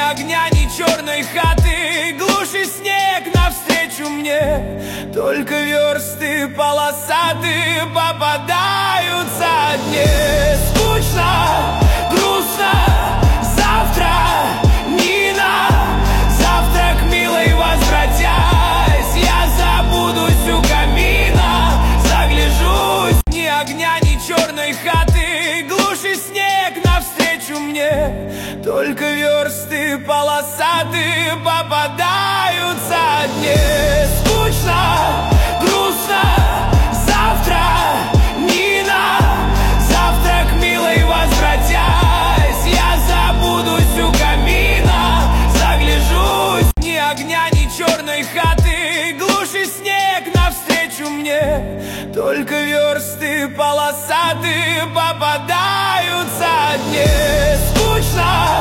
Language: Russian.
огня, ни черной хаты, глушь и снег навстречу мне. Только версты полосатые попадаются дне. Скучно, грустно, завтра Нина, завтра к милой возвратясь, я забудусь у камина, загляжусь. Ни огня, ни черной хаты, глушь и снег навстречу мне. Только версты полосатые попадаются дне. Скучно, грустно, завтра Нина, завтра к милой возвратясь, я забудусь у камина, загляжусь. Ни огня, ни черной хаты, глушь и снег навстречу мне. Только версты полосатые попадаются дне. Скучно,